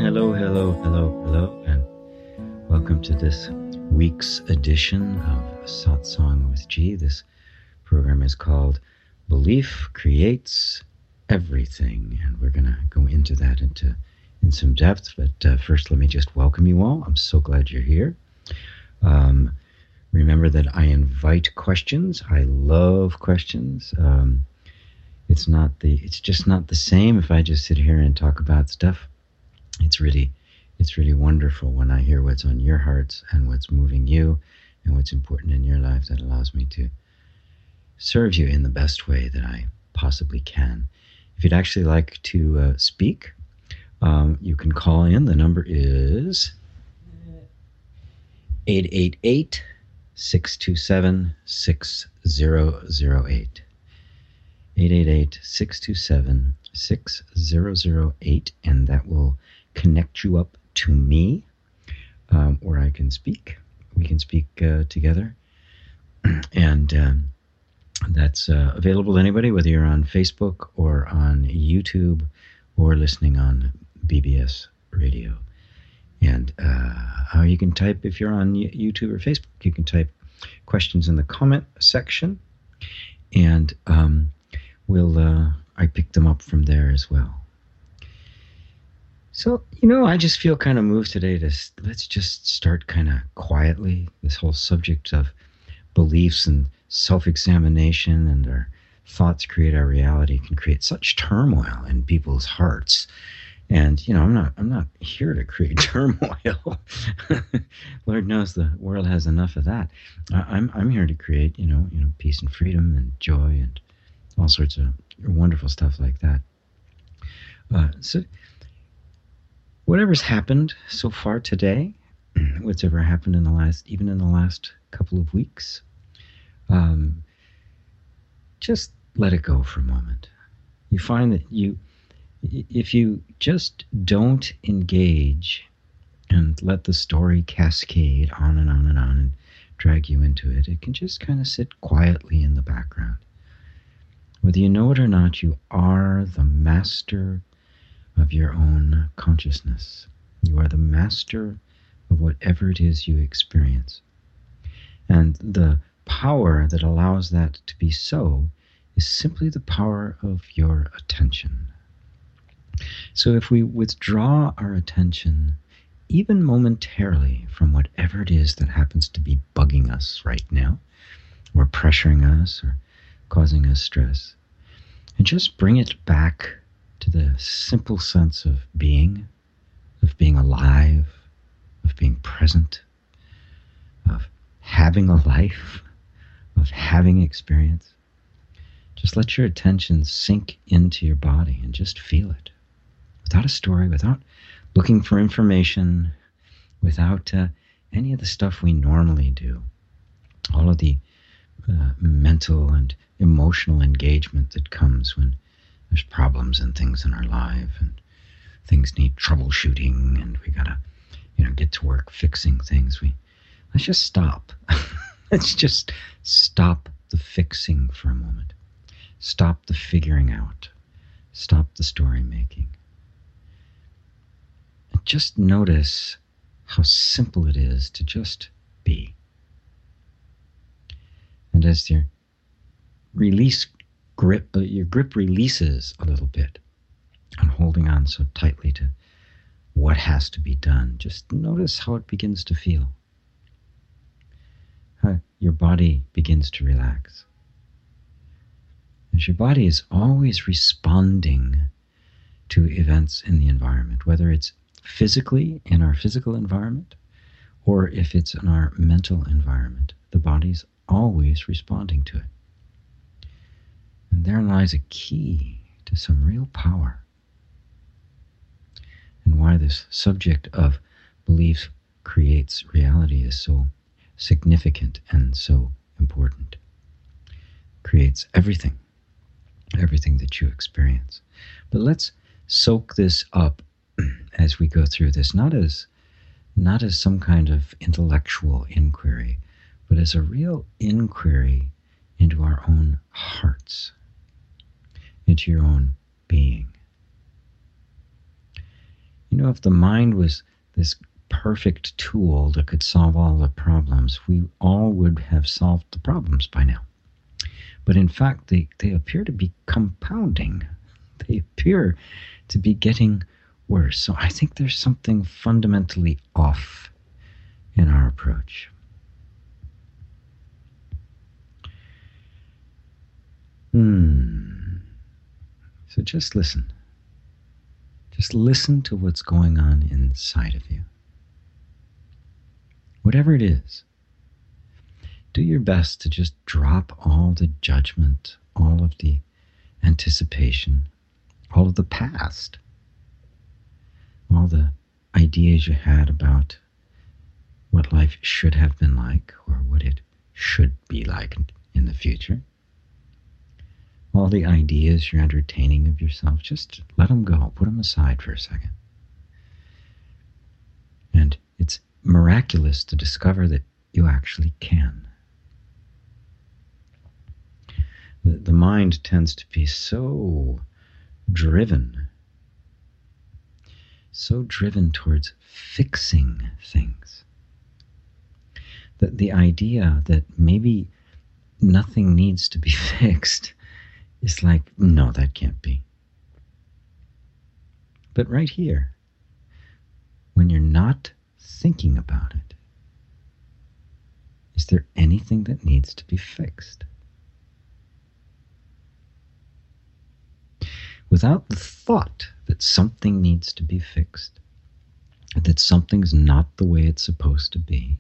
hello, hello, hello, hello, and welcome to this week's edition of Satsang with G. This program is called Belief Creates Everything, and we're going to go into that in some depth. But first, let me just welcome you all. I'm so glad you're here. Remember that I invite questions. I love questions. It's just not the same if I just sit here and talk about stuff. It's really wonderful when I hear what's on your hearts and what's moving you and what's important in your life. That allows me to serve you in the best way that I possibly can. If you'd actually like to speak, you can call in. The number is 888-627-6008. 888-627-6008, and that will connect you up to me, where I can speak. We can speak together, and that's available to anybody, whether you're on Facebook or on YouTube or listening on BBS Radio. And you can type, if you're on YouTube or Facebook, you can type questions in the comment section, and I pick them up from there as well. So, I just feel kind of moved today to let's just start kind of quietly. This whole subject of beliefs and self-examination and our thoughts create our reality can create such turmoil in people's hearts. And, I'm not here to create turmoil. Lord knows the world has enough of that. I'm here to create, peace and freedom and joy and all sorts of wonderful stuff like that. So whatever's happened so far today, what's ever happened in the last couple of weeks, just let it go for a moment. You find that if you just don't engage and let the story cascade on and on and on and drag you into it, it can just kind of sit quietly in the background. Whether you know it or not, you are the master of your own consciousness. You are the master of whatever it is you experience. And the power that allows that to be so is simply the power of your attention. So if we withdraw our attention, even momentarily, from whatever it is that happens to be bugging us right now, or pressuring us, or causing us stress, and just bring it back to the simple sense of being alive, of being present, of having a life, of having experience. Just let your attention sink into your body and just feel it. Without a story, without looking for information, without any of the stuff we normally do. All of the mental and emotional engagement that comes when there's problems and things in our life and things need troubleshooting and we gotta, get to work fixing things. Let's just stop. Let's just stop the fixing for a moment. Stop the figuring out. Stop the story making. And just notice how simple it is to just be. And as your grip releases a little bit and holding on so tightly to what has to be done, just notice how it begins to feel. How your body begins to relax. As your body is always responding to events in the environment, whether it's physically in our physical environment or if it's in our mental environment, the body's always responding to it. And therein lies a key to some real power, and why this subject of belief creates reality is so significant and so important. Creates everything that you experience. But let's soak this up as we go through this, not as some kind of intellectual inquiry, but as a real inquiry into our own hearts, into your own being. If the mind was this perfect tool that could solve all the problems, we all would have solved the problems by now. But in fact, they appear to be compounding. They appear to be getting worse. So I think there's something fundamentally off in our approach. So just listen. Just listen to what's going on inside of you. Whatever it is, do your best to just drop all the judgment, all of the anticipation, all of the past, all the ideas you had about what life should have been like or what it should be like in the future. All the ideas you're entertaining of yourself, just let them go. Put them aside for a second. And it's miraculous to discover that you actually can. The mind tends to be so driven towards fixing things, that the idea that maybe nothing needs to be fixed is like, no, that can't be. But right here, when you're not thinking about it, is there anything that needs to be fixed? Without the thought that something needs to be fixed, that something's not the way it's supposed to be,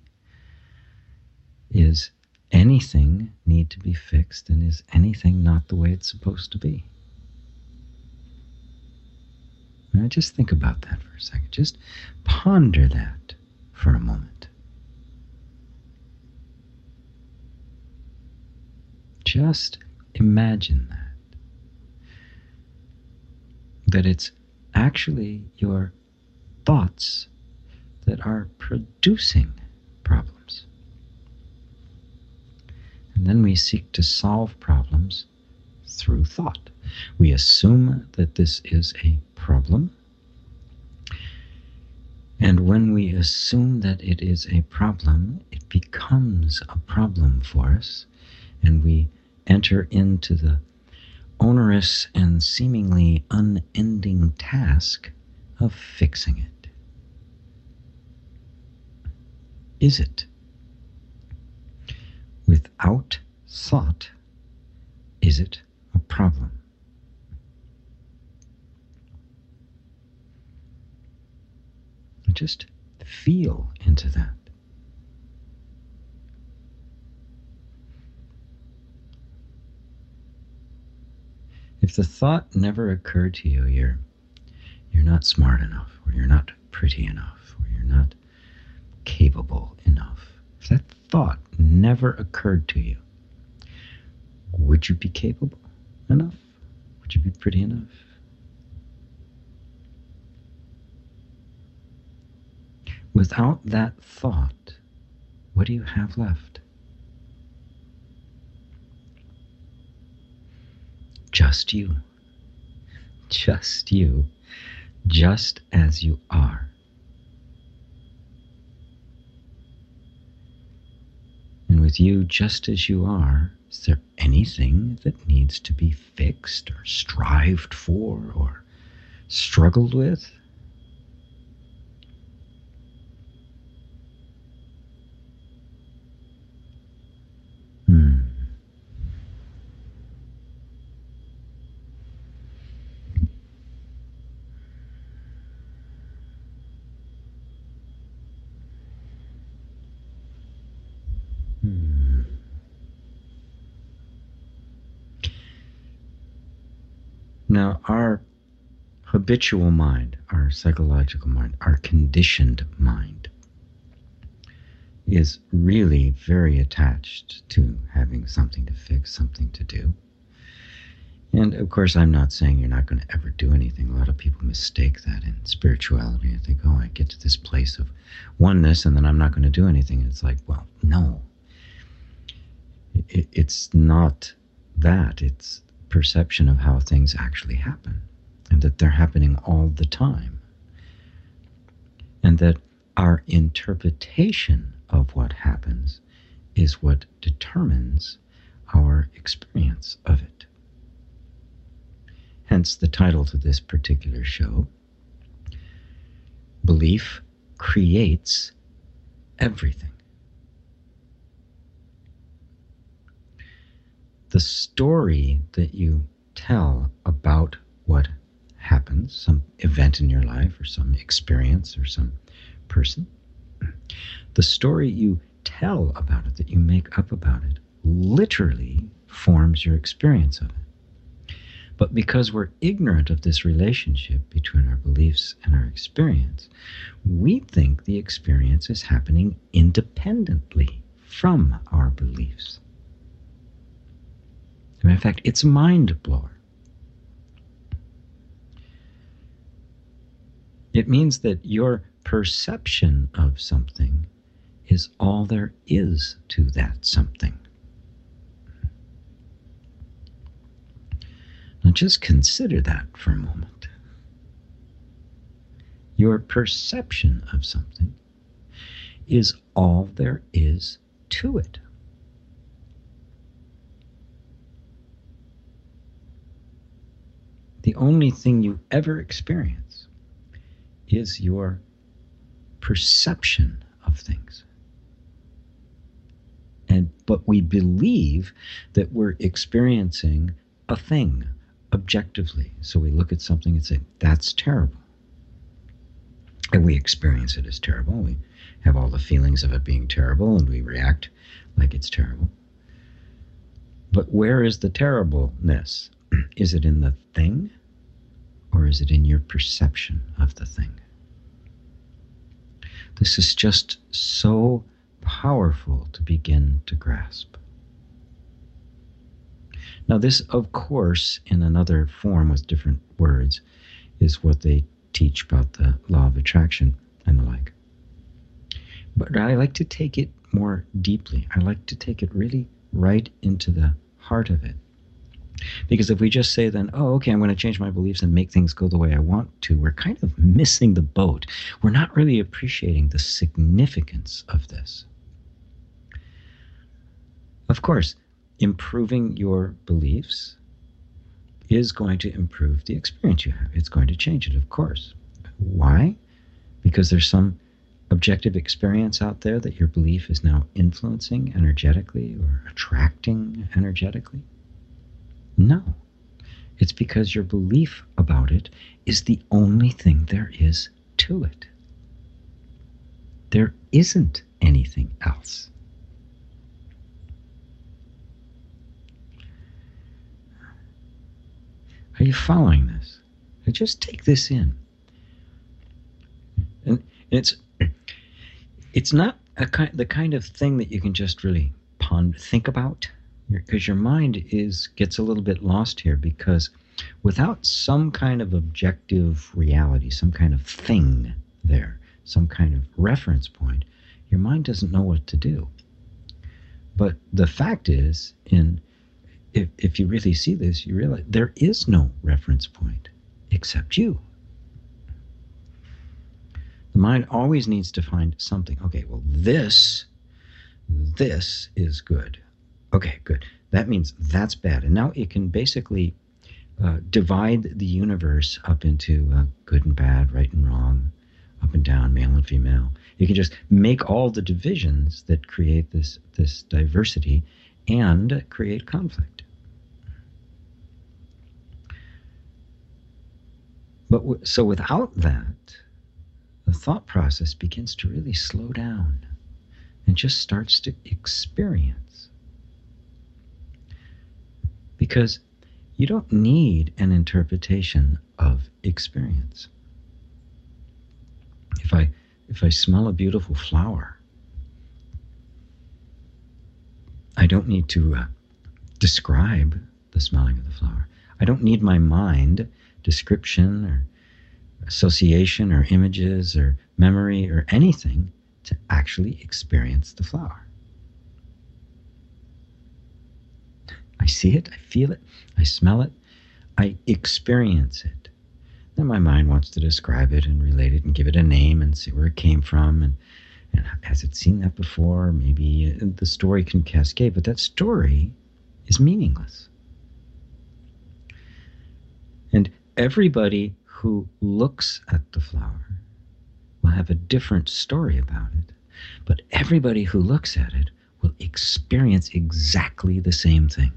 is anything need to be fixed, and is anything not the way it's supposed to be? Now just think about that for a second. Just ponder that for a moment. Just imagine that it's actually your thoughts that are producing problems. And then we seek to solve problems through thought. We assume that this is a problem. And when we assume that it is a problem, it becomes a problem for us, and we enter into the onerous and seemingly unending task of fixing it. Is it? Without thought, is it a problem? Just feel into that. If the thought never occurred to you, you're not smart enough, or you're not pretty enough, or you're not capable enough. If that thought never occurred to you, would you be capable enough? Would you be pretty enough? Without that thought, what do you have left? Just you. Just you. Just as you are. And with you just as you are, is there anything that needs to be fixed or strived for or struggled with? Now, our habitual mind, our psychological mind, our conditioned mind is really very attached to having something to fix, something to do. And of course, I'm not saying you're not going to ever do anything. A lot of people mistake that in spirituality. They think, oh, I get to this place of oneness and then I'm not going to do anything. And it's like, well, no. It's not that. It's perception of how things actually happen, and that they're happening all the time. and that our interpretation of what happens is what determines our experience of it. Hence the title to this particular show, Belief Creates Everything. The story that you tell about what happens, some event in your life or some experience or some person, the story you tell about it, that you make up about it, literally forms your experience of it. But because we're ignorant of this relationship between our beliefs and our experience, we think the experience is happening independently from our beliefs. In fact, it's a mind blower. It means that your perception of something is all there is to that something. Now just consider that for a moment. Your perception of something is all there is to it. The only thing you ever experience is your perception of things. But we believe that we're experiencing a thing objectively. So we look at something and say, that's terrible. And we experience it as terrible. We have all the feelings of it being terrible and we react like it's terrible. But where is the terribleness? Is it in the thing, or is it in your perception of the thing? This is just so powerful to begin to grasp. Now this, of course, in another form with different words, is what they teach about the law of attraction and the like. But I like to take it more deeply. I like to take it really right into the heart of it. Because if we just say then, oh, okay, I'm going to change my beliefs and make things go the way I want to, we're kind of missing the boat. We're not really appreciating the significance of this. Of course, improving your beliefs is going to improve the experience you have. It's going to change it, of course. Why? Because there's some objective experience out there that your belief is now influencing energetically or attracting energetically? No. It's because your belief about it is the only thing there is to it. There isn't anything else. Are you following this? Now just take this in. And it's not the kind of thing that you can just really think about, because your mind gets a little bit lost here, because without some kind of objective reality, some kind of thing there, some kind of reference point, your mind doesn't know what to do. But the fact is, if you really see this, you realize there is no reference point except you. The mind always needs to find something. Okay, well, this is good. Okay, good. That means that's bad. And now it can basically divide the universe up into good and bad, right and wrong, up and down, male and female. You can just make all the divisions that create this diversity and create conflict. But so without that, the thought process begins to really slow down and just starts to experience. Because you don't need an interpretation of experience. If I smell a beautiful flower, I don't need to describe the smelling of the flower. I don't need my mind description or association or images or memory or anything to actually experience the flower. I see it, I feel it, I smell it, I experience it. then my mind wants to describe it and relate it and give it a name and see where it came from and has it seen that before? Maybe the story can cascade, but that story is meaningless. And everybody who looks at the flower will have a different story about it, but everybody who looks at it will experience exactly the same thing.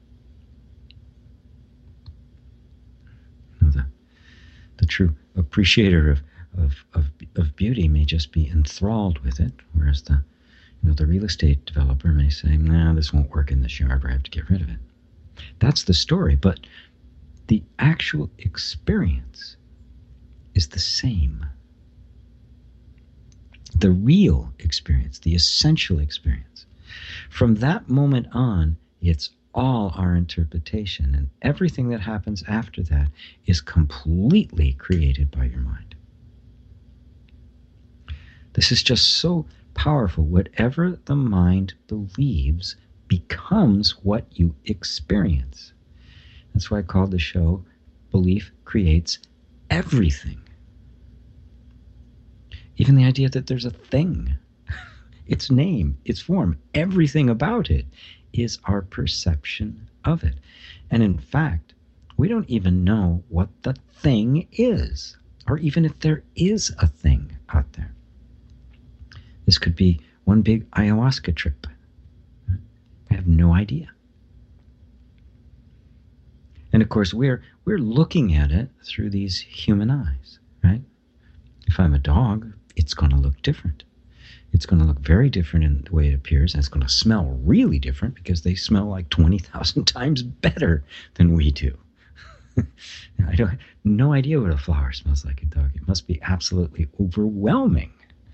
You know, the true appreciator of beauty may just be enthralled with it, whereas the real estate developer may say, "Nah, this won't work in this yard, or I have to get rid of it." That's the story, but the actual experience is the same. The real experience, the essential experience. From that moment on, it's all our interpretation, and everything that happens after that is completely created by your mind. This is just so powerful. Whatever the mind believes becomes what you experience. That's why I called the show Belief Creates Everything. Even the idea that there's a thing, its name, its form, everything about it is our perception of it. And in fact, we don't even know what the thing is, or even if there is a thing out there. This could be one big ayahuasca trip. I have no idea. And of course, we're looking at it through these human eyes, right? If I'm a dog, it's going to look different. It's going to look very different in the way it appears, and it's going to smell really different because they smell like 20,000 times better than we do. I have no idea what a flower smells like a dog. It must be absolutely overwhelming.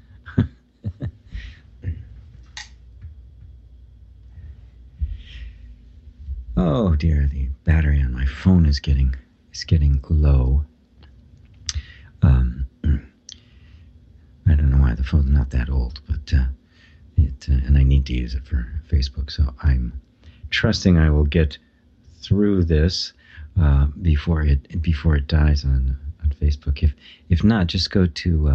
Oh dear, the battery on my phone is getting low. I don't know why the phone's not that old, but and I need to use it for Facebook, so I'm trusting I will get through this before it dies on Facebook. If not, just go to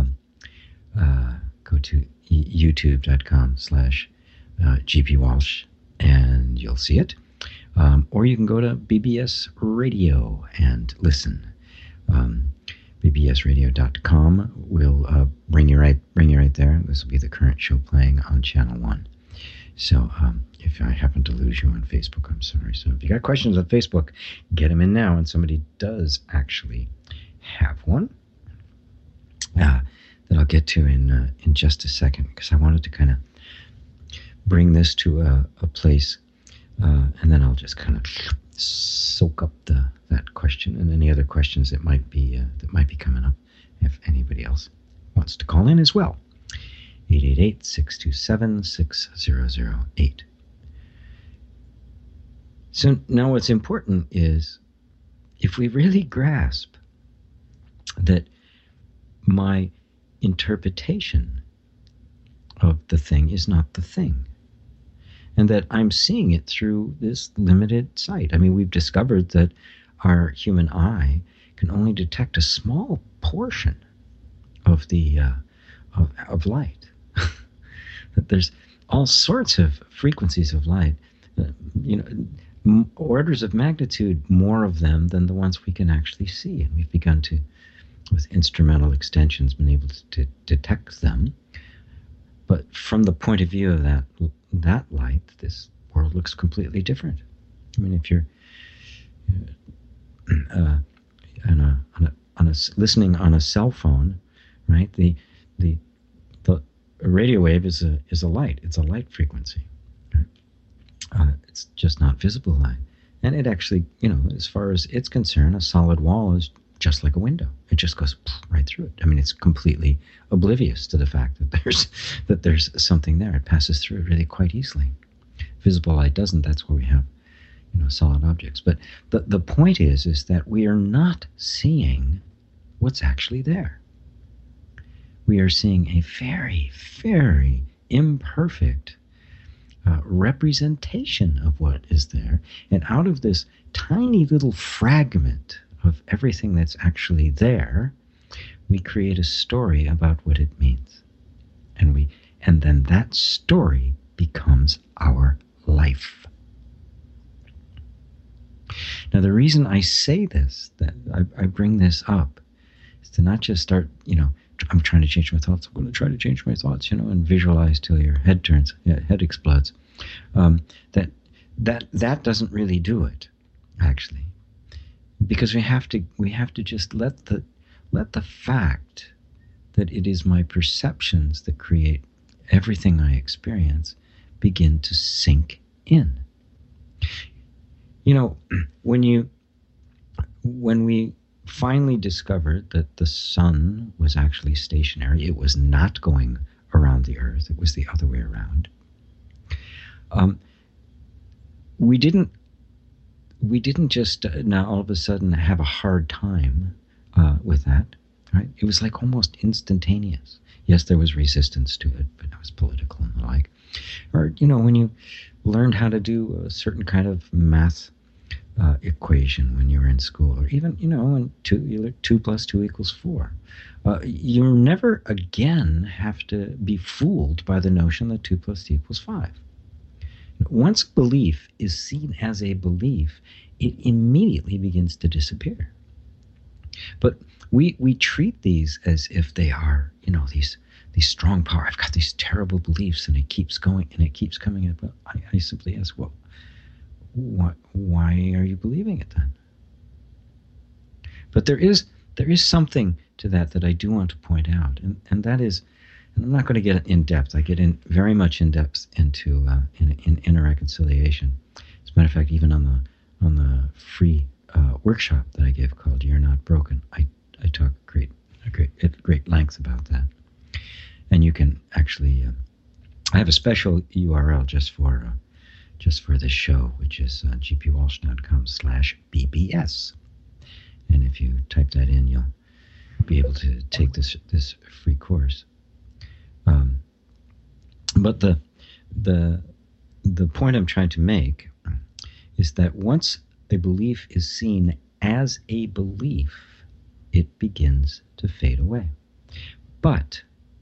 youtube.com/GP Walsh and you'll see it. Or you can go to BBS Radio and listen. bbsradio.com will bring you right there. This will be the current show playing on Channel 1. So if I happen to lose you on Facebook, I'm sorry. So if you got questions on Facebook, get them in now. And somebody does actually have one that I'll get to in just a second, because I wanted to kind of bring this to a place, and then I'll just kind of soak up that question and any other questions that might be coming up, if anybody else wants to call in as well. 888-627-6008. So now what's important is, if we really grasp that my interpretation of the thing is not the thing, and that I'm seeing it through this limited sight. I mean, we've discovered that our human eye can only detect a small portion of the of light. That there's all sorts of frequencies of light, orders of magnitude more of them than the ones we can actually see. And we've begun to, with instrumental extensions, been able to detect them. But from the point of view of that light, this world looks completely different. I mean, if you're listening on a cell phone, right? The radio wave is a light. It's a light frequency. Right? It's just not visible light, and it actually, as far as it's concerned, a solid wall is just like a window. It just goes right through it. I mean, it's completely oblivious to the fact that there's something there. It passes through it really quite easily. Visible light doesn't. That's where we have, solid objects. But the point is that we are not seeing what's actually there. We are seeing a very, very imperfect representation of what is there. And out of this tiny little fragment of everything that's actually there, we create a story about what it means. And then that story becomes our life. Now, the reason I say this, that I bring this up, is to not just start, I'm trying to change my thoughts. I'm going to try to change my thoughts, and visualize till your head turns, head explodes. That doesn't really do it, actually, because we have to just let the fact that it is my perceptions that create everything I experience begin to sink in. When we finally discovered that the sun was actually stationary, it was not going around the earth, it was the other way around. We didn't just now all of a sudden have a hard time with that, right? It was like almost instantaneous. Yes, there was resistance to it, but it was political and the like. Or, when you learned how to do a certain kind of math equation when you were in school, or even, when 2 + 2 = 4. You never again have to be fooled by the notion that 2 + 2 = 5. Once a belief is seen as a belief, it immediately begins to disappear. But we treat these as if they are, these strong power. I've got these terrible beliefs, and it keeps going, and it keeps coming up. I simply ask, well, why are you believing it then? But there is something to that I do want to point out, and that is, and I'm not going to get in depth. I get in very much in depth into in inner reconciliation. As a matter of fact, even on the free workshop that I give called "You're Not Broken," I talk at great length about that. And you can actually, I have a special URL just for this show, which is gpwalsh.com/BBS. And if you type that in, you'll be able to take this free course. But the point I'm trying to make is that once a belief is seen as a belief, it begins to fade away. But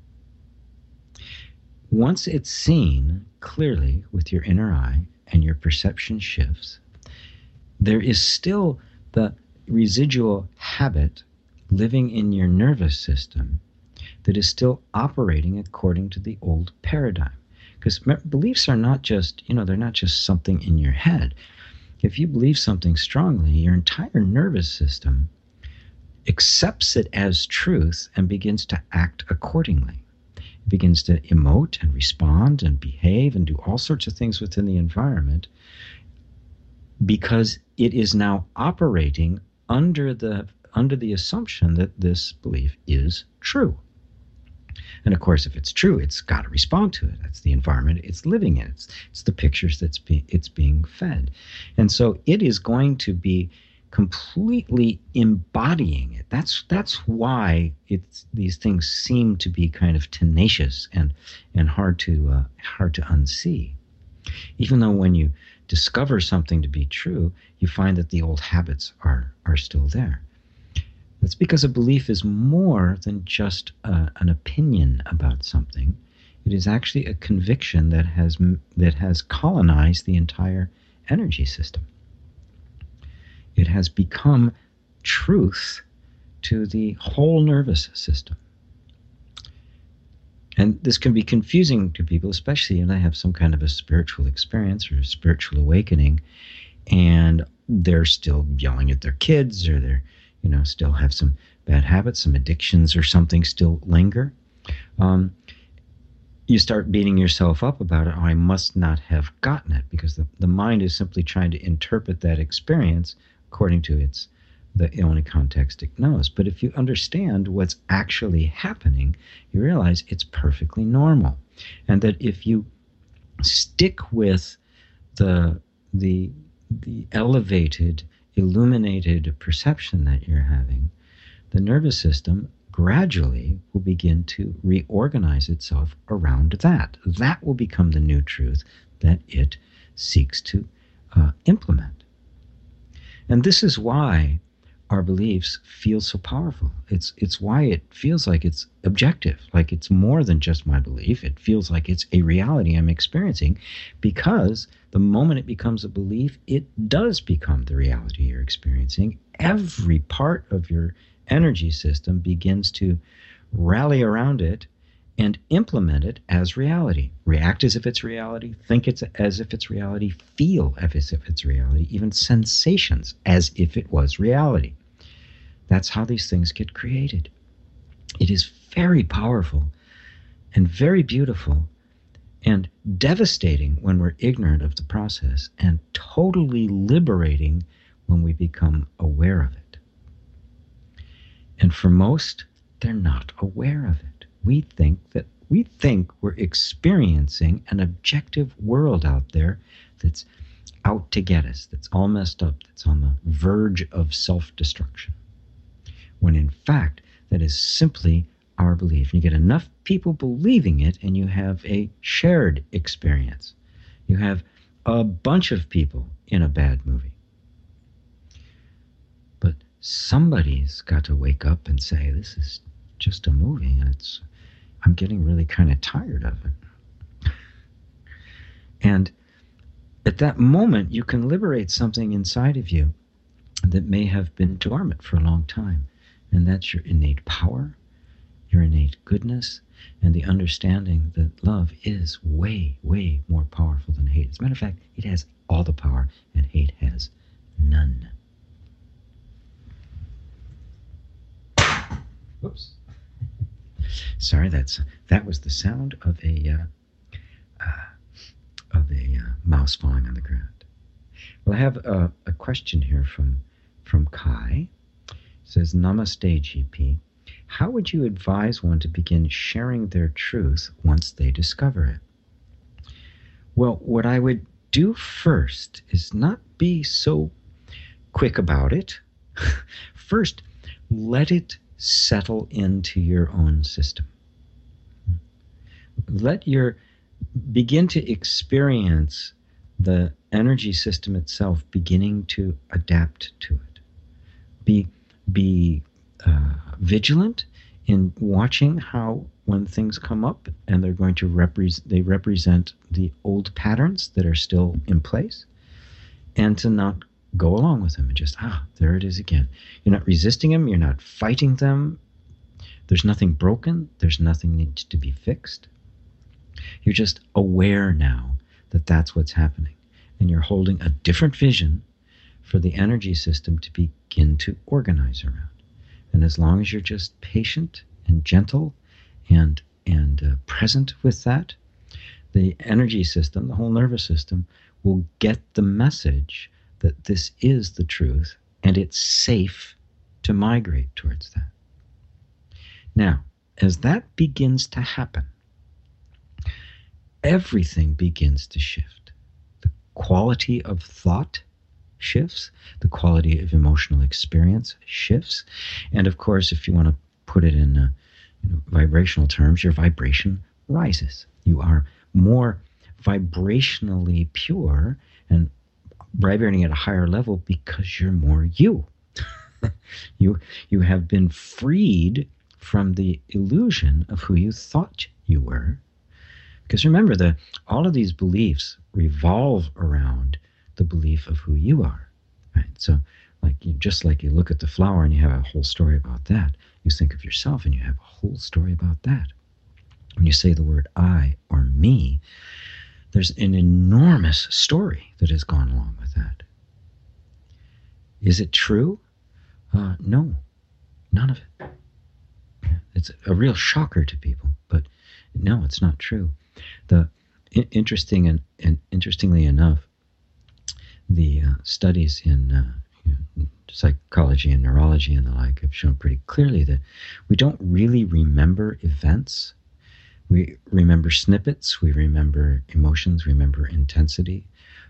once it's seen clearly with your inner eye and your perception shifts, there is still the residual habit living in your nervous system that is still operating according to the old paradigm. Because beliefs are not just, they're not just something in your head. If you believe something strongly, your entire nervous system accepts it as truth and begins to act accordingly. It begins to emote and respond and behave and do all sorts of things within the environment because it is now operating under the assumption that this belief is true. And of course, if it's true, it's got to respond to it. That's the environment it's living in. It's the pictures it's being fed. And so it is going to be completely embodying it. That's why these things seem to be kind of tenacious and hard to unsee. Even though when you discover something to be true, you find that the old habits are still there. That's because a belief is more than just an opinion about something. It is actually a conviction that has colonized the entire energy system. It has become truth to the whole nervous system. And this can be confusing to people, especially when they have some kind of a spiritual experience or a spiritual awakening, and they're still yelling at their kids, or they're still have some bad habits, some addictions or something still linger. You start beating yourself up about it. Oh, I must not have gotten it, because the mind is simply trying to interpret that experience according to the only context it knows. But if you understand what's actually happening, you realize it's perfectly normal. And that if you stick with the elevated, illuminated perception that you're having, the nervous system gradually will begin to reorganize itself around that. That will become the new truth that it seeks to implement. And this is why our beliefs feel so powerful. It's why it feels like it's objective, like it's more than just my belief. It feels like it's a reality I'm experiencing, because the moment it becomes a belief, it does become the reality you're experiencing. Every part of your energy system begins to rally around it and implement it as reality. React as if it's reality, think it's as if it's reality, feel as if it's reality, even sensations as if it was reality. That's how these things get created. It is very powerful and very beautiful and devastating when we're ignorant of the process, and totally liberating when we become aware of it. And for most, they're not aware of it. We think we're experiencing an objective world out there that's out to get us, that's all messed up, that's on the verge of self-destruction. When in fact, that is simply our belief. And you get enough people believing it, and you have a shared experience. You have a bunch of people in a bad movie. But somebody's got to wake up and say, this is just a movie, and I'm getting really kind of tired of it. And at that moment, you can liberate something inside of you that may have been dormant for a long time. And that's your innate power, your innate goodness, and the understanding that love is way, way more powerful than hate. As a matter of fact, it has all the power, and hate has none. Whoops. Sorry, that was the sound of a mouse falling on the ground. Well, I have a question here from Kai. It says, Namaste, GP. How would you advise one to begin sharing their truth once they discover it? Well, what I would do first is not be so quick about it. First, let it settle into your own system. Begin to experience the energy system itself beginning to adapt to it. Be vigilant in watching how, when things come up and they're going to represent the old patterns that are still in place, and to not go along with them and just, there it is again. You're not resisting them. You're not fighting them. There's nothing broken. There's nothing needs to be fixed. You're just aware now that that's what's happening. And you're holding a different vision for the energy system to begin to organize around. And as long as you're just patient and gentle and present with that, the energy system, the whole nervous system, will get the message that this is the truth, and it's safe to migrate towards that. Now, as that begins to happen, everything begins to shift. The quality of thought shifts, the quality of emotional experience shifts, and of course, if you want to put it in vibrational terms, your vibration rises. You are more vibrationally pure and vibrating at a higher level because you're more you. You have been freed from the illusion of who you thought you were. Because remember, all of these beliefs revolve around the belief of who you are. Right? So just like you look at the flower and you have a whole story about that, you think of yourself and you have a whole story about that. When you say the word I or me, there's an enormous story that has gone along with that. Is it true? No, none of it. It's a real shocker to people, but no, it's not true. Interestingly enough, the studies in psychology and neurology and the like have shown pretty clearly that we don't really remember events. We remember snippets. We remember emotions. We remember intensity.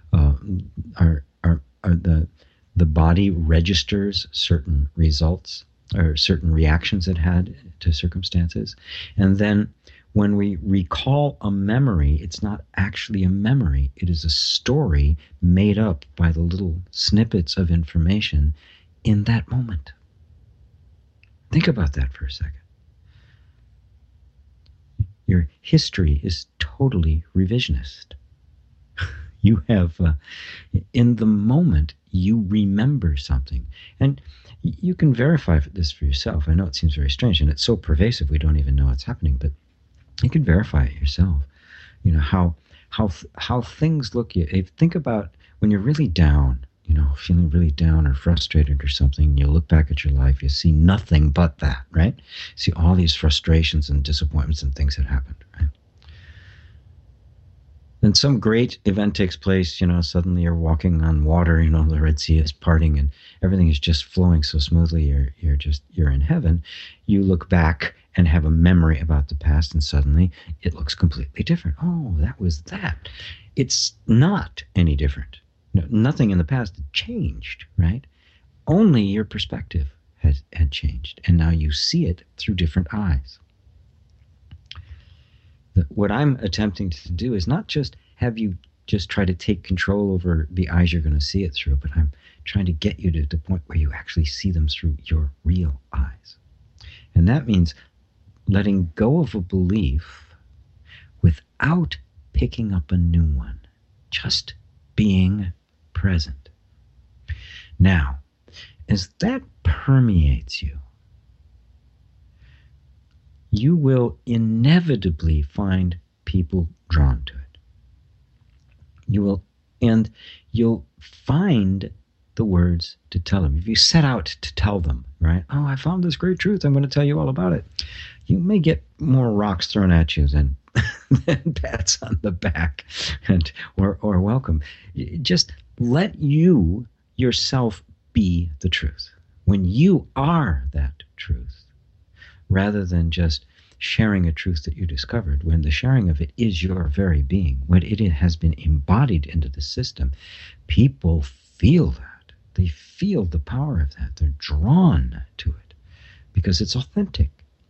The body registers certain results or certain reactions it had to circumstances, and then when we recall a memory, it's not actually a memory. It is a story made up by the little snippets of information in that moment. Think about that for a second. Your history is totally revisionist. You have, in the moment, you remember something. And you can verify this for yourself. I know it seems very strange, and it's so pervasive we don't even know what's happening, but you can verify it yourself. You know, how things look. Think about when you're really down, feeling really down or frustrated or something, you look back at your life, you see nothing but that, right? See all these frustrations and disappointments and things that happened, right? Then some great event takes place, suddenly you're walking on water, the Red Sea is parting and everything is just flowing so smoothly, you're in heaven. You look back and have a memory about the past and suddenly it looks completely different. Oh, that was that. It's not any different. No, nothing in the past had changed, right? Only your perspective had changed, and now you see it through different eyes. What I'm attempting to do is not just have you just try to take control over the eyes you're going to see it through, but I'm trying to get you to the point where you actually see them through your real eyes. And that means letting go of a belief without picking up a new one, just being present. Now, as that permeates you, you will inevitably find people drawn to it. You'll find the words to tell them. If you set out to tell them, right? Oh, I found this great truth. I'm going to tell you all about it. You may get more rocks thrown at you than pats on the back or welcome. Just let you yourself be the truth. When you are that truth, rather than just sharing a truth that you discovered, when the sharing of it is your very being, when it has been embodied into the system, people feel that. They feel the power of that. They're drawn to it because it's authentic.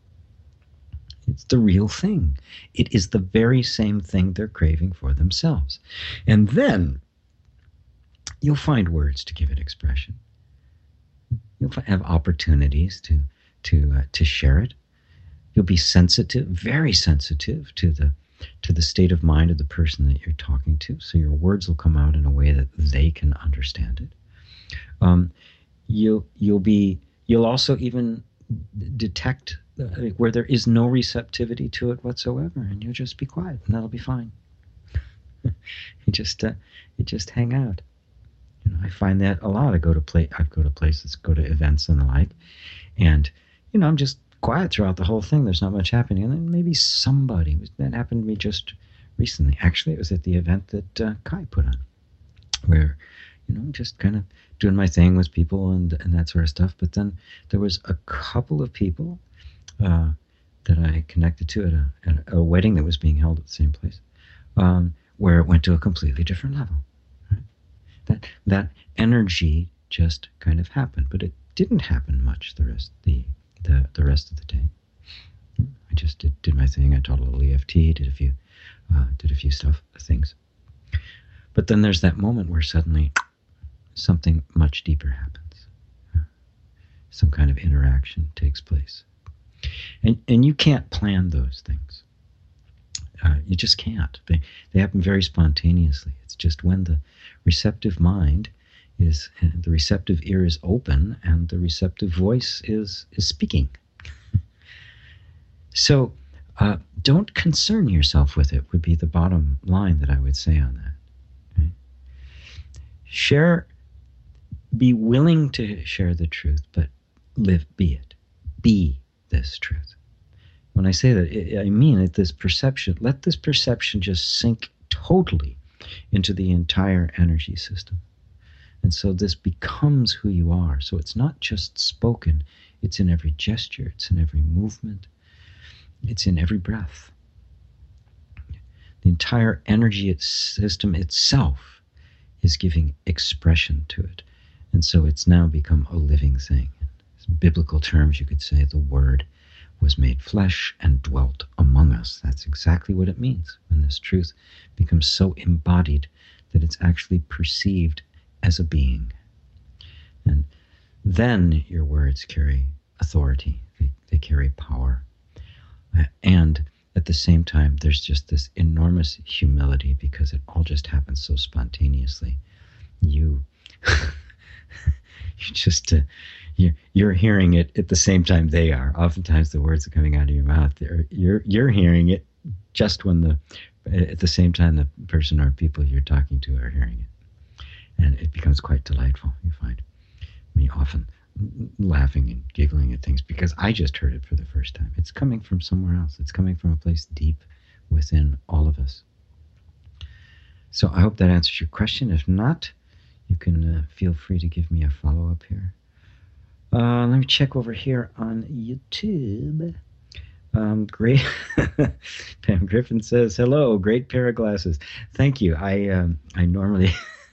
It's the real thing. It is the very same thing they're craving for themselves. And then you'll find words to give it expression. You'll have opportunities to share it. You'll be sensitive, very sensitive to the state of mind of the person that you're talking to. So your words will come out in a way that they can understand it. You'll also even detect where there is no receptivity to it whatsoever, and you'll just be quiet, and that'll be fine. you just hang out. I find that a lot. I go to places, go to events and the like, and I'm just quiet throughout the whole thing. There's not much happening, and then maybe somebody. That happened to me just recently. Actually, it was at the event that Kai put on, where just kind of doing my thing with people and that sort of stuff. But then there was a couple of people that I connected to at a wedding that was being held at the same place, where it went to a completely different level. Right? That energy just kind of happened, but it didn't happen much the rest of the day. I just did my thing. I taught a little EFT, did a few things. But then there's that moment where suddenly something much deeper happens. Some kind of interaction takes place. And you can't plan those things. You just can't. They happen very spontaneously. It's just when the receptive mind is, the receptive ear is open and the receptive voice is speaking. So don't concern yourself with it would be the bottom line that I would say on that. Right? Be willing to share the truth, but be it. Be this truth. When I say that, I mean let this perception just sink totally into the entire energy system. And so this becomes who you are. So it's not just spoken, it's in every gesture, it's in every movement, it's in every breath. The entire energy system itself is giving expression to it. And so it's now become a living thing. In biblical terms, you could say the Word was made flesh and dwelt among us. That's exactly what it means when this truth becomes so embodied that it's actually perceived as a being. And then your words carry authority. They carry power. And at the same time, there's just this enormous humility because it all just happens so spontaneously. You, you just, you're hearing it at the same time they are. Oftentimes, the words are coming out of your mouth. You're hearing it just when at the same time the person or people you're talking to are hearing it, and it becomes quite delightful. You find me often laughing and giggling at things because I just heard it for the first time. It's coming from somewhere else. It's coming from a place deep within all of us. So I hope that answers your question. If not, you can feel free to give me a follow-up here. Let me check over here on YouTube. Great. Pam Griffin says, hello, great pair of glasses. Thank you. I normally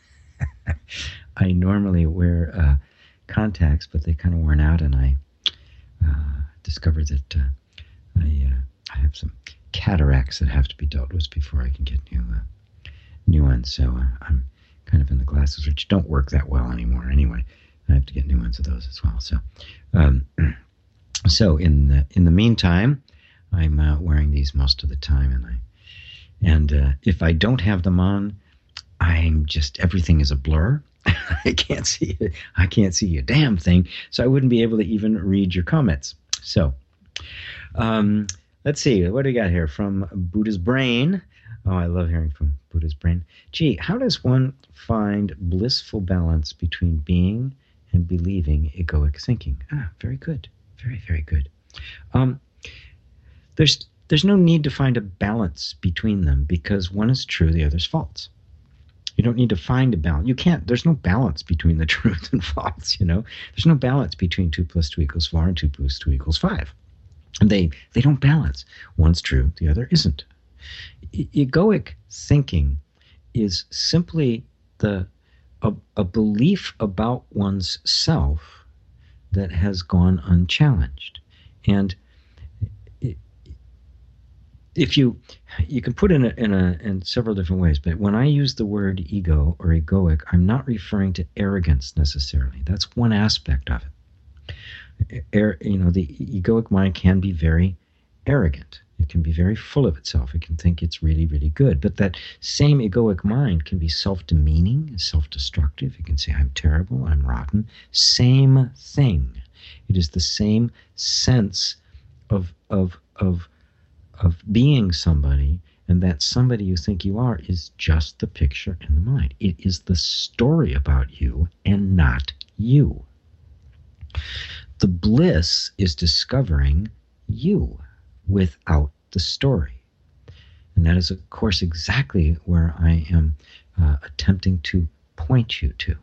I normally wear contacts, but they kind of worn out, and I discovered that I have some cataracts that have to be dealt with before I can get new ones. So I'm kind of in the glasses, which don't work that well anymore. Anyway, I have to get new ones of those as well. So, so in the meantime, I'm wearing these most of the time, and if I don't have them on, everything is a blur. I can't see it. I can't see a damn thing, so I wouldn't be able to even read your comments. So, let's see. What do we got here from Buddha's Brain? Oh, I love hearing from Buddha's Brain. Gee, how does one find blissful balance between being and believing egoic thinking? Very good. Very, very good. There's no need to find a balance between them because one is true, the other's false. You don't need to find a balance. You can't. There's no balance between the truth and false, There's no balance between 2 + 2 = 4 and 2 + 2 = 5. And they don't balance. One's true, the other isn't. Egoic thinking is simply a belief about one's self that has gone unchallenged. And if you can put it in several different ways, but when I use the word ego or egoic, I'm not referring to arrogance necessarily. That's one aspect of it. The egoic mind can be very arrogant. It can be very full of itself. It can think it's really, really good. But that same egoic mind can be self-demeaning, self-destructive. It can say, I'm terrible, I'm rotten. Same thing. It is the same sense of being somebody, and that somebody you think you are is just the picture in the mind. It is the story about you and not you. The bliss is discovering you without the story. And that is, of course, exactly where I am attempting to point you to.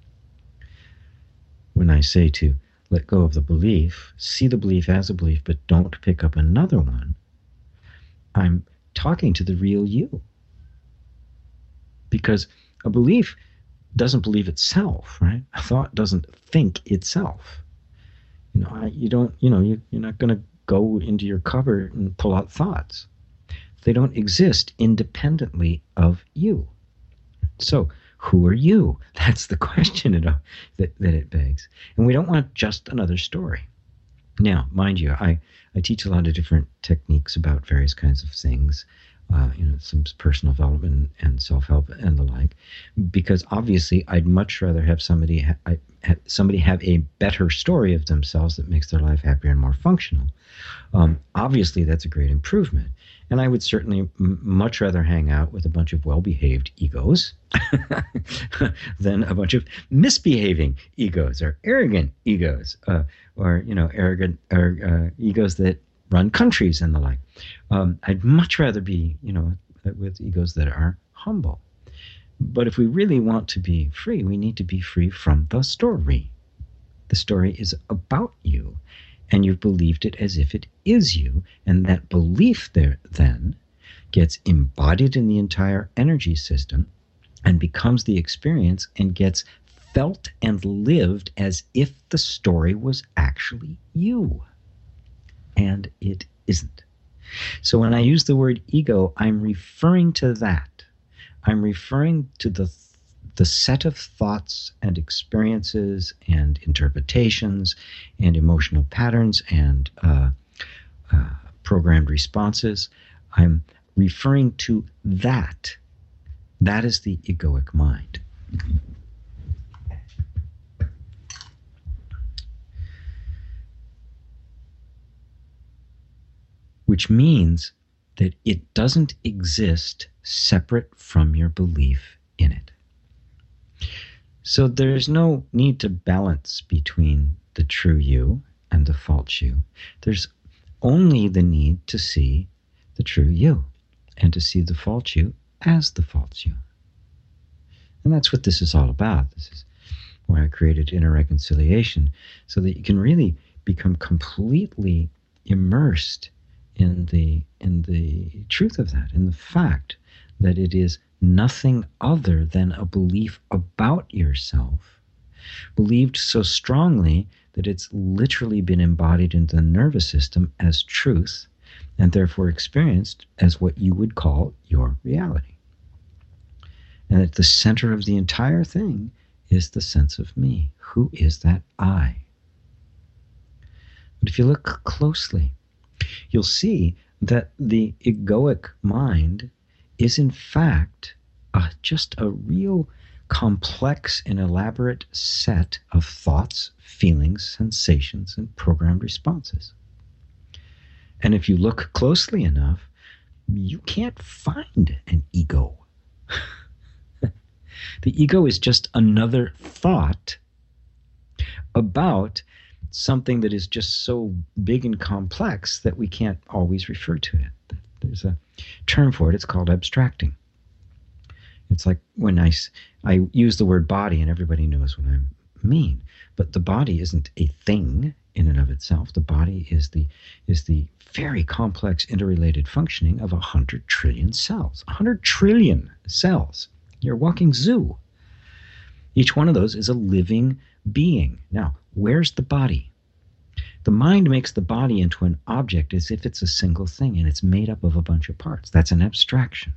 When I say to let go of the belief, see the belief as a belief, but don't pick up another one, I'm talking to the real you. Because a belief doesn't believe itself, right? A thought doesn't think itself. You're not going to go into your cupboard and pull out thoughts. They don't exist independently of you. So, who are you? That's the question that it begs. And we don't want just another story. Now, mind you, I teach a lot of different techniques about various kinds of things, some personal development and self-help and the like, because obviously I'd much rather have somebody have a better story of themselves that makes their life happier and more functional. Obviously, that's a great improvement. And I would certainly much rather hang out with a bunch of well-behaved egos than a bunch of misbehaving egos or arrogant egos, or arrogant or egos that run countries and the like. I'd much rather be, with egos that are humble. But if we really want to be free, we need to be free from the story. The story is about you, and you've believed it as if it is you, and that belief there then gets embodied in the entire energy system and becomes the experience and gets felt and lived as if the story was actually you. And it isn't. So when I use the word ego, I'm referring to that. I'm referring to the set of thoughts and experiences and interpretations and emotional patterns and programmed responses. I'm referring to that. That is the egoic mind. Which means that it doesn't exist separate from your belief in it. So there's no need to balance between the true you and the false you. There's only the need to see the true you and to see the false you as the false you. And that's what this is all about. This is why I created Inner Reconciliation, so that you can really become completely immersed in the truth of that, in the fact that it is nothing other than a belief about yourself, believed so strongly that it's literally been embodied in the nervous system as truth, and therefore experienced as what you would call your reality. And at the center of the entire thing is the sense of me. Who is that I? But if you look closely, you'll see that the egoic mind is in fact just a real complex and elaborate set of thoughts, feelings, sensations, and programmed responses. And if you look closely enough, you can't find an ego. The ego is just another thought about something that is just so big and complex that we can't always refer to it. There's a term for it. It's called abstracting. It's like when I use the word body, and everybody knows what I mean. But the body isn't a thing in and of itself. The body is the very complex interrelated functioning of 100 trillion cells. 100 trillion cells. You're a walking zoo. Each one of those is a living being. Now, where's the body? The mind makes the body into an object as if it's a single thing, and it's made up of a bunch of parts. That's an abstraction.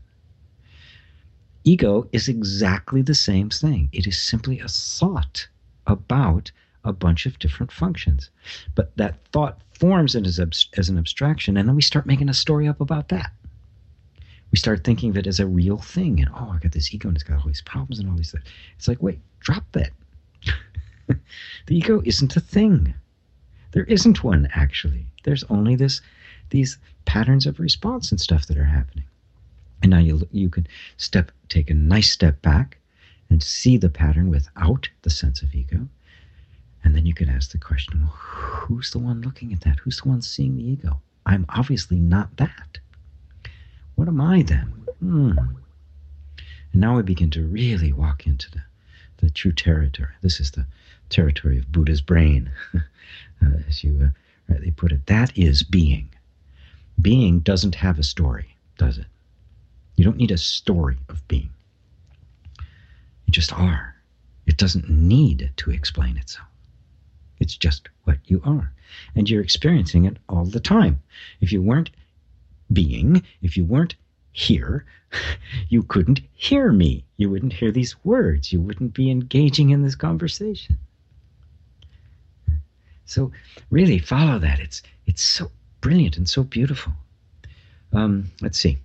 Ego is exactly the same thing. It is simply a thought about a bunch of different functions. But that thought forms it as an abstraction, and then we start making a story up about that. We start thinking of it as a real thing, and I got this ego, and it's got all these problems and all these things. It's like, wait, drop that. The ego isn't a thing. There isn't one, actually. There's only these patterns of response and stuff that are happening. And now you can take a nice step back and see the pattern without the sense of ego. And then you could ask the question, well, who's the one looking at that? Who's the one seeing the ego? I'm obviously not that. What am I then? And now we begin to really walk into the true territory. This is the territory of Buddha's brain, as you rightly put it. That is being. Being doesn't have a story, does it? You don't need a story of being. You just are. It doesn't need to explain itself. It's just what you are. And you're experiencing it all the time. If you weren't being, if you weren't here, you couldn't hear me. You wouldn't hear these words. You wouldn't be engaging in this conversation. So really follow that. It's so brilliant and so beautiful. Let's see.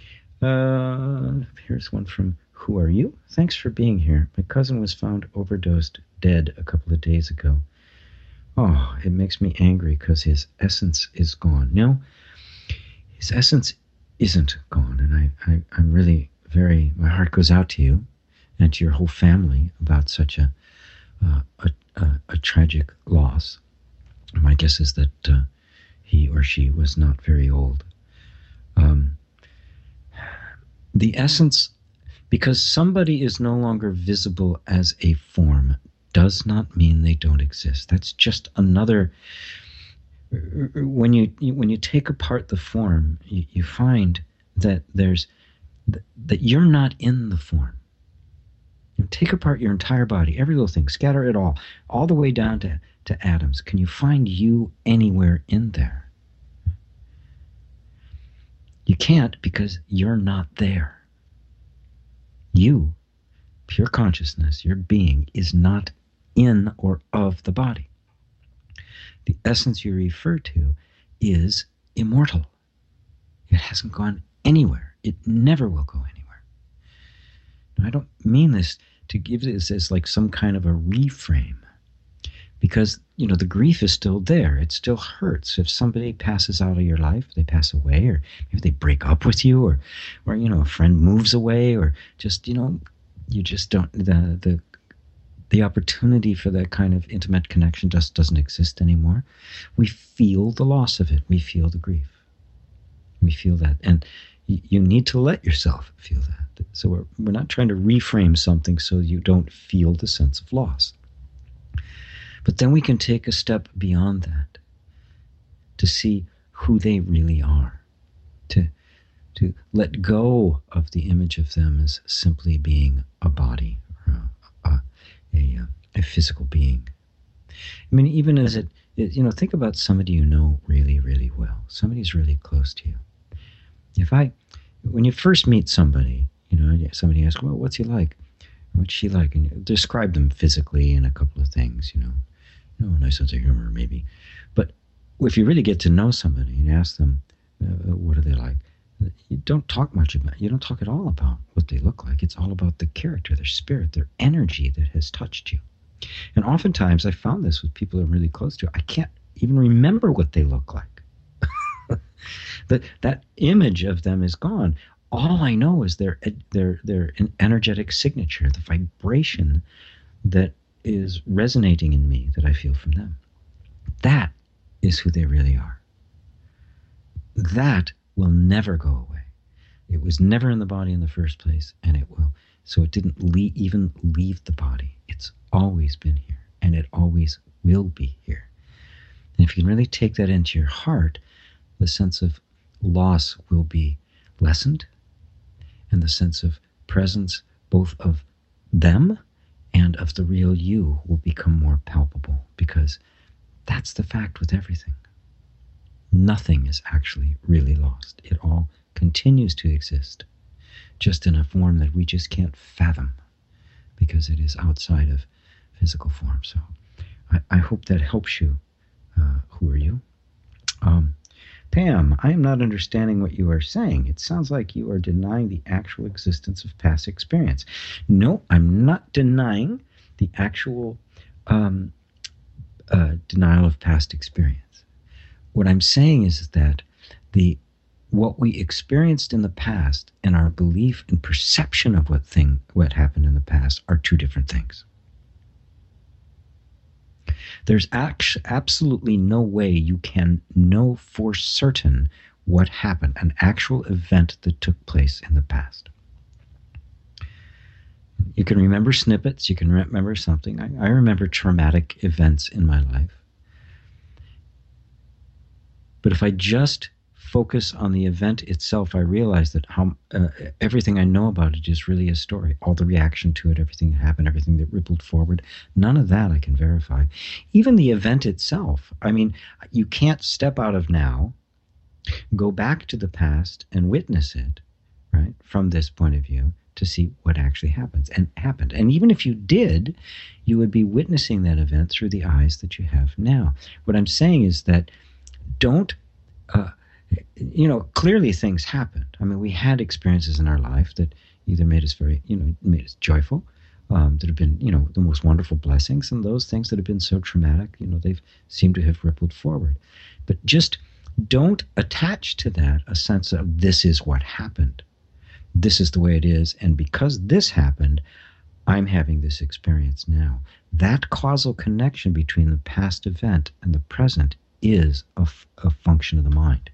Here's one from Who Are You? Thanks for being here. My cousin was found overdosed dead a couple of days ago. Oh, it makes me angry because his essence is gone. No, his essence isn't gone. And I'm really my heart goes out to you and to your whole family about such a tragic loss. My guess is that he or she was not very old. The essence, because somebody is no longer visible as a form, does not mean they don't exist. That's just another. When you take apart the form, you find that that you're not in the form. You take apart your entire body, every little thing, scatter it all the way down to atoms. Can you find you anywhere in there? You can't, because you're not there. You pure consciousness, your being, is not in or of the body. The essence you refer to is immortal. It hasn't gone anywhere. It never will go anywhere. Now, I don't mean this to give this as like some kind of a reframe, because, the grief is still there. It still hurts. If somebody passes out of your life, they pass away, or maybe they break up with you, or a friend moves away, or just, you just don't, the opportunity for that kind of intimate connection just doesn't exist anymore. We feel the loss of it. We feel the grief. We feel that. And you need to let yourself feel that. So we're not trying to reframe something so you don't feel the sense of loss. But then we can take a step beyond that to see who they really are, to let go of the image of them as simply being a body or a physical being. I mean, even as think about somebody you know really, really well. Somebody's really close to you. When you first meet somebody, somebody asks, well, what's he like? What's she like? And you describe them physically and a couple of things, nice sense of humor, maybe. But if you really get to know somebody and ask them, what are they like? You don't talk you don't talk at all about what they look like. It's all about the character, their spirit, their energy that has touched you. And oftentimes I found this with people I'm really close to. I can't even remember what they look like. That image of them is gone. All I know is their energetic signature, the vibration that is resonating in me that I feel from them. That is who they really are. That will never go away. It was never in the body in the first place, and it will. So it didn't even leave the body. It's always been here, and it always will be here. And if you can really take that into your heart, the sense of loss will be lessened, and the sense of presence, both of them and of the real you, will become more palpable, because that's the fact with everything. Nothing is actually really lost. It all continues to exist, just in a form that we just can't fathom, because it is outside of physical form. So I hope that helps you. Who are you? Pam, I am not understanding what you are saying. It sounds like you are denying the actual existence of past experience. No, I'm not denying the actual denial of past experience. What I'm saying is that what we experienced in the past and our belief and perception of what happened in the past are two different things. There's absolutely no way you can know for certain what happened, an actual event that took place in the past. You can remember snippets, you can remember something. I remember traumatic events in my life. But if I just focus on the event itself, I realize that everything I know about it is really a story. All the reaction to it, everything that happened, everything that rippled forward, none of that I can verify. Even the event itself, I mean, you can't step out of now, go back to the past and witness it, right, from this point of view, to see what actually happened. And even if you did, you would be witnessing that event through the eyes that you have now. What I'm saying is that don't clearly things happened. I mean, we had experiences in our life that either made us made us joyful, that have been, the most wonderful blessings, and those things that have been so traumatic, they've seemed to have rippled forward. But just don't attach to that a sense of this is what happened. This is the way it is, and because this happened, I'm having this experience now. That causal connection between the past event and the present is a function of the mind.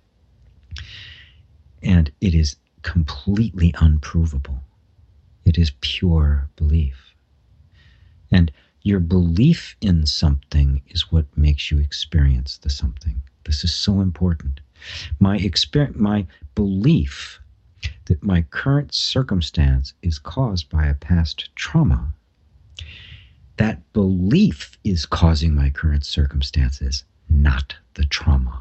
And it is completely unprovable. It is pure belief. And your belief in something is what makes you experience the something. This is so important. My belief that my current circumstance is caused by a past trauma, that belief is causing my current circumstances, not the trauma.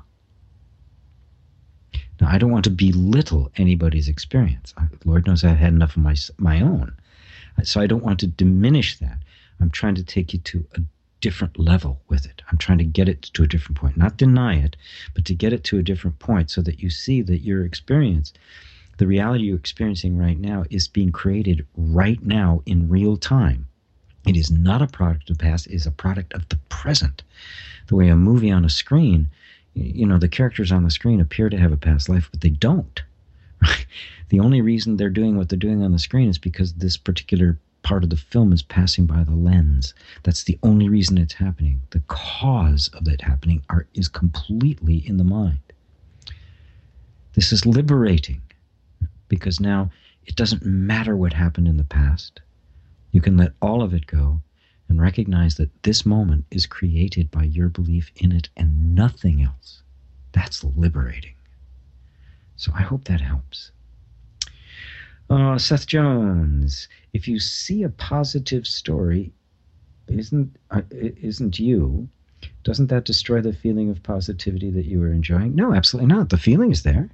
Now, I don't want to belittle anybody's experience. Lord knows I've had enough of my own. So I don't want to diminish that. I'm trying to take you to a different level with it. I'm trying to get it to a different point, not deny it, but to get it to a different point so that you see that your experience, the reality you're experiencing right now, is being created right now in real time. It is not a product of the past, it is a product of the present. The way a movie on a screen, the characters on the screen appear to have a past life, but they don't. Right? The only reason they're doing what they're doing on the screen is because this particular part of the film is passing by the lens. That's the only reason it's happening. The cause of it happening is completely in the mind. This is liberating because now it doesn't matter what happened in the past. You can let all of it go and recognize that this moment is created by your belief in it and nothing else. That's liberating. So I hope that helps. Seth Jones, if you see a positive story, isn't you, doesn't that destroy the feeling of positivity that you were enjoying? No, absolutely not. The feeling is there.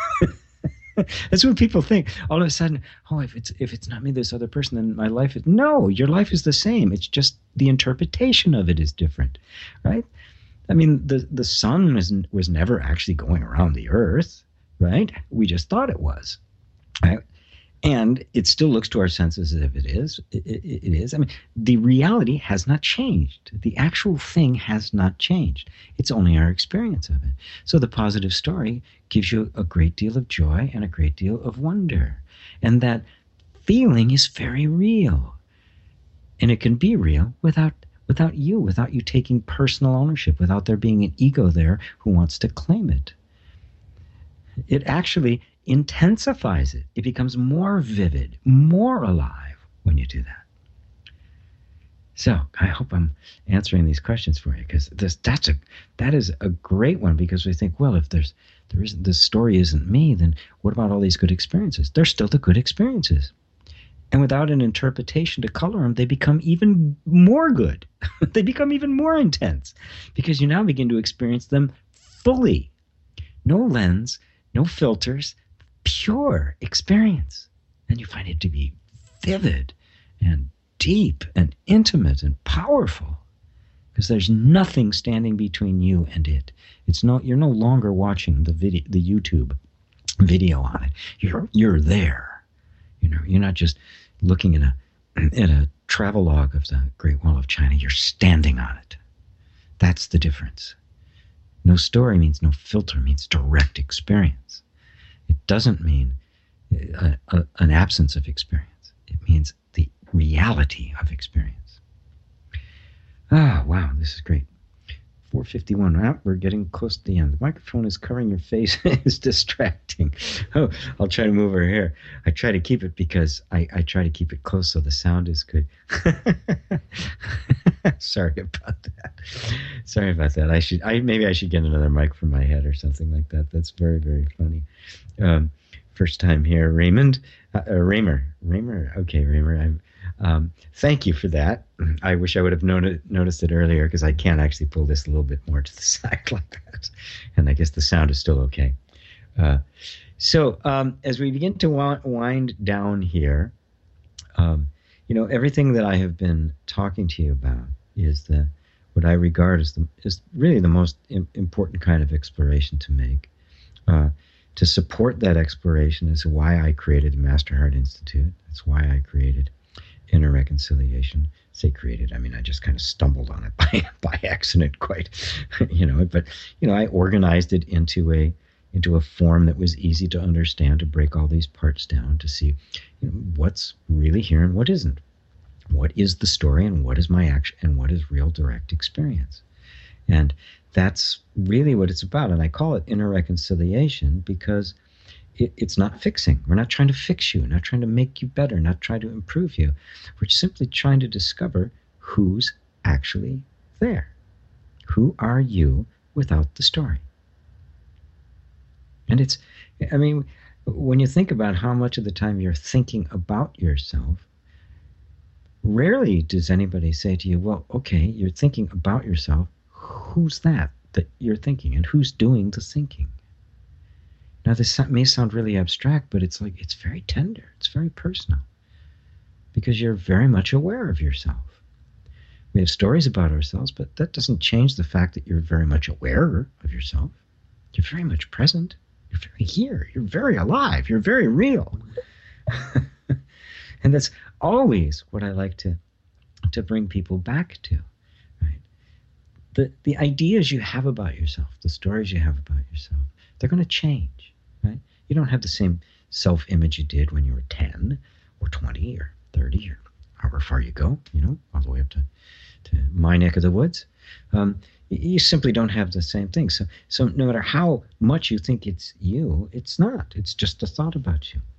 That's what people think. All of a sudden, if it's not me, this other person, then my life is... No, your life is the same. It's just the interpretation of it is different, right? I mean, the sun was never actually going around the earth, right? We just thought it was, right? And it still looks to our senses as if it is. It is. I mean, the reality has not changed. The actual thing has not changed. It's only our experience of it. So the positive story gives you a great deal of joy and a great deal of wonder. And that feeling is very real. And it can be real without you taking personal ownership, without there being an ego there who wants to claim it. It actually intensifies it. It becomes more vivid, more alive when you do that. So I hope I'm answering these questions for you, because that is a great one, because we think, well, if this story isn't me, then what about all these good experiences? They're still the good experiences. And without an interpretation to color them, they become even more good. They become even more intense, because you now begin to experience them fully. No lens, no filters, pure experience. And you find it to be vivid and deep and intimate and powerful, because there's nothing standing between you and it. You're no longer watching the YouTube video on it. You're there. You're not just looking at a travelogue of the Great Wall of China. You're standing on it. That's the difference. No story means no filter, means direct experience. It doesn't mean an absence of experience. It means the reality of experience. Wow, this is great. 4:51. We're getting close to the end. The microphone is covering your face. It's distracting. Oh, I'll try to move her hair. I try to keep it because I try to keep it close so the sound is good. Sorry about that. Maybe I should get another mic for my head or something like that. That's very, very funny. First time here, Raymond. Raymer. Okay, Raymer. Thank you for that. I wish I would have noticed it earlier, because I can actually pull this a little bit more to the side like that. And I guess the sound is still okay. So as we begin to wind down here, everything that I have been talking to you about is what I regard as really the most important kind of exploration to make. To support that exploration is why I created Master Heart Institute. That's why I created Inner Reconciliation. Say created, I mean, I just kind of stumbled on it by accident, quite, but I organized it into a form that was easy to understand, to break all these parts down, to see what's really here and what isn't. What is the story and what is my action and what is real direct experience? And that's really what it's about. And I call it Inner Reconciliation because it's not fixing. We're not trying to fix you, not trying to make you better, not trying to improve you. We're simply trying to discover who's actually there. Who are you without the story? And when you think about how much of the time you're thinking about yourself, rarely does anybody say to you, well, okay, you're thinking about yourself. Who's that you're thinking, and who's doing the thinking? Now, this may sound really abstract, but it's very tender. It's very personal. because you're very much aware of yourself. We have stories about ourselves, but that doesn't change the fact that you're very much aware of yourself. You're very much present. You're very here. You're very alive. You're very real. And that's always what I like to bring people back to, right? The ideas you have about yourself, the stories you have about yourself, they're going to change, right? You don't have the same self-image you did when you were 10 or 20 or 30 or however far you go, all the way up to my neck of the woods. You simply don't have the same thing. So no matter how much you think it's you, it's not. It's just a thought about you.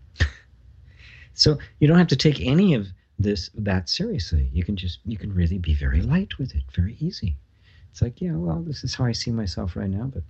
So you don't have to take any of that seriously. You can really be very light with it, very easy. It's like, yeah, well, this is how I see myself right now, but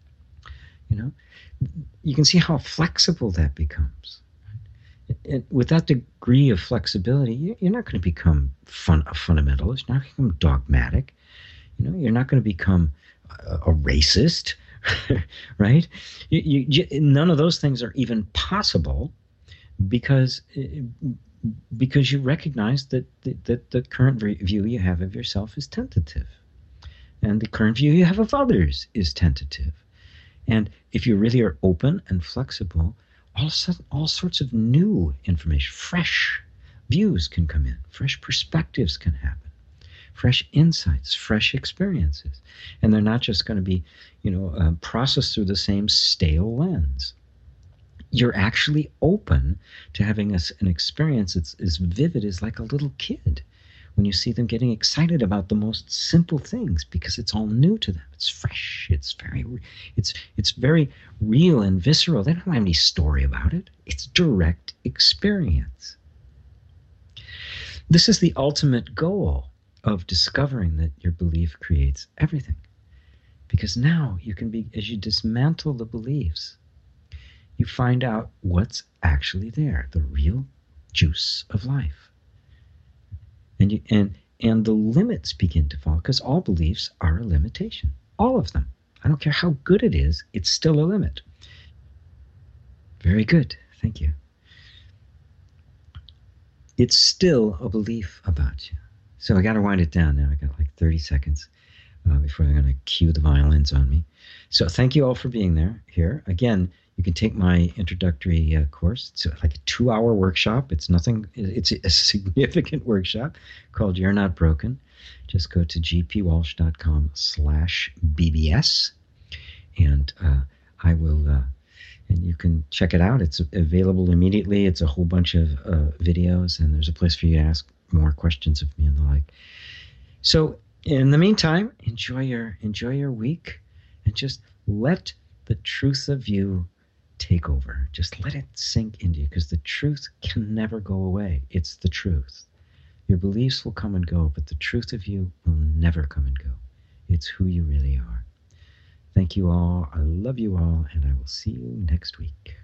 you can see how flexible that becomes. And with that degree of flexibility, you're not going to become a fundamentalist. You're not going to become dogmatic. You're not going to become a racist, right? None of those things are even possible because you recognize that the current view you have of yourself is tentative, and the current view you have of others is tentative. And if you really are open and flexible, all of a sudden, all sorts of new information, fresh views can come in, fresh perspectives can happen, fresh insights, fresh experiences. And they're not just going to be, processed through the same stale lens. You're actually open to having an experience that's as vivid as like a little kid when you see them getting excited about the most simple things because it's all new to them. It's fresh. It's very real and visceral. They don't have any story about it. It's direct experience. This is the ultimate goal of discovering that your belief creates everything. Because now you can be, as you dismantle the beliefs, you find out what's actually there, the real juice of life. And the limits begin to fall, because all beliefs are a limitation. All of them. I don't care how good it is, it's still a limit. Very good. Thank you. It's still a belief about you. So I got to wind it down now. I got like 30 seconds before they're going to cue the violins on me. So thank you all for being here. Again, you can take my introductory course. It's like a 2-hour workshop. It's a significant workshop called You're Not Broken. Just go to gpwalsh.com/BBS and I will, and you can check it out. It's available immediately. It's a whole bunch of videos, and there's a place for you to ask more questions of me and the like. So in the meantime, enjoy your week, and just let the truth of you take over. Just let it sink into you, because the truth can never go away. It's the truth. Your beliefs will come and go, but the truth of you will never come and go. It's who you really are. Thank you all. I love you all, and I will see you next week.